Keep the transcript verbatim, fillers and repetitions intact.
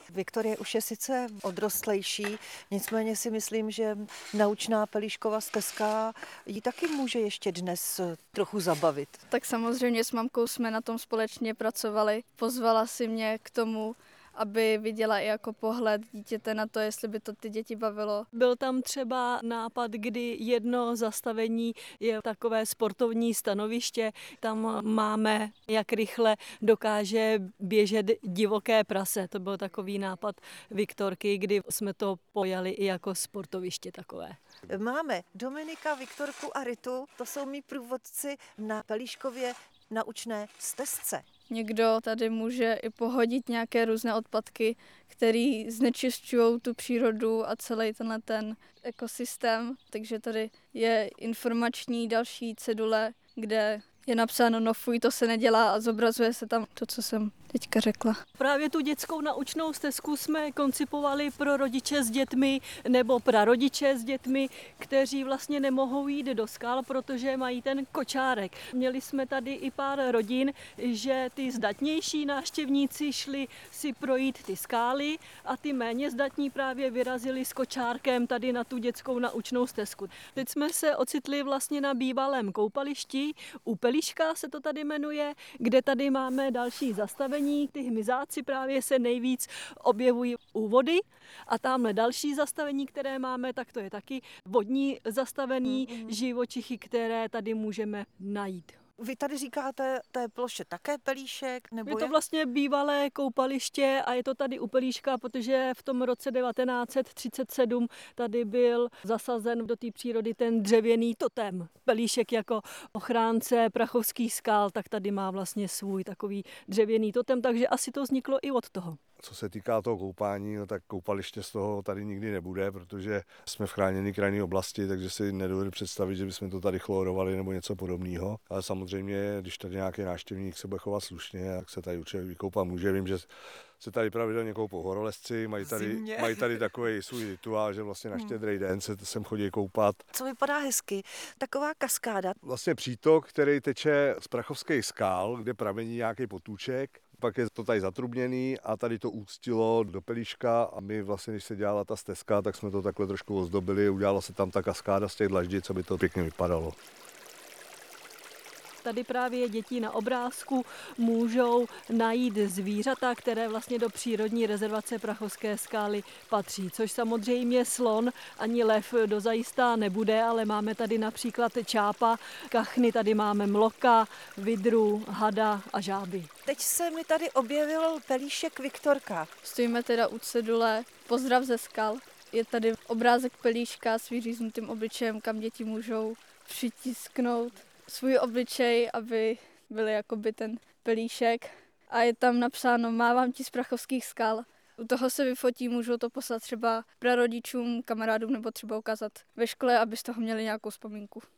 Viktorie už je sice odrostlejší, nicméně si myslím, že naučná Pelíškova stezka ji taky může ještě dnes trochu zabavit. Tak samozřejmě s mamkou jsme na tom společně pracovali. Pozvala si mě k tomu, aby viděla i jako pohled dítěte na to, jestli by to ty děti bavilo. Byl tam třeba nápad, kdy jedno zastavení je takové sportovní stanoviště. Tam máme, jak rychle dokáže běžet divoké prase. To byl takový nápad Viktorky, kdy jsme to pojali i jako sportoviště takové. Máme Dominika, Viktorku a Ritu, to jsou mý průvodci na Pelíškově naučné stezce. Někdo tady může i pohodit nějaké různé odpadky, které znečišťují tu přírodu a celý tenhle ten ekosystém. Takže tady je informační další cedule, kde je napsáno no fuj, to se nedělá a zobrazuje se tam to, co jsem teďka řekla. Právě tu dětskou naučnou stezku jsme koncipovali pro rodiče s dětmi nebo prarodiče s dětmi, kteří vlastně nemohou jít do skal, protože mají ten kočárek. Měli jsme tady i pár rodin, že ty zdatnější návštěvníci šli si projít ty skály a ty méně zdatní právě vyrazili s kočárkem tady na tu dětskou naučnou stezku. Teď jsme se ocitli vlastně na bývalém koupališti, u Pelíška se to tady jmenuje, kde tady máme další zastavení. Ty hmyzáci právě se nejvíc objevují u vody a tamhle další zastavení, které máme, tak to je taky vodní zastavení mm-hmm. živočichy, které tady můžeme najít. Vy tady říkáte té ploše také Pelíšek? Nebo je to jak? vlastně bývalé koupaliště a je to tady u Pelíška, protože v tom roce devatenáct set třicet sedm tady byl zasazen do té přírody ten dřevěný totem. Pelíšek jako ochránce prachovských skal, tak tady má vlastně svůj takový dřevěný totem, takže asi to vzniklo i od toho. Co se týká toho koupání, no tak koupaliště z toho tady nikdy nebude, protože jsme v chráněné krajinné oblasti, takže si nedovedu představit, že bychom to tady chlorovali nebo něco podobného. Ale samozřejmě, když tady nějaký návštěvník se bude chovat slušně, tak se tady určitě vykoupat může. Vím, že se tady pravidelně koupou horolezci, mají tady, mají tady takový svůj rituál, že vlastně na Štědrý den se sem chodí koupat. Co vypadá hezky, taková kaskáda. Vlastně přítok, který teče z prachovských skál, kde pramení nějaký potůček. Pak je to tady zatrubněný a tady to úctilo do Pelíška a my vlastně, když se dělala ta stezka, tak jsme to takhle trošku ozdobili, udělala se tam ta kaskáda z těch dlaždic, aby to pěkně vypadalo. Tady právě děti na obrázku můžou najít zvířata, které vlastně do přírodní rezervace Prachovské skály patří, což samozřejmě slon ani lev dozajistá nebude, ale máme tady například čápa, kachny, tady máme mloka, vidru, hada a žáby. Teď se mi tady objevil Pelíšek Viktorka. Stojíme teda u cedule Pozdrav ze skal. Je tady obrázek Pelíška s vyříznutým obličejem, kam děti můžou přitisknout svůj obličej, aby byly jakoby ten pelíšek. A je tam napsáno Mávám ti z prachovských skal. U toho se vyfotí, můžou to poslat třeba prarodičům, kamarádům nebo třeba ukázat ve škole, aby z toho měli nějakou vzpomínku.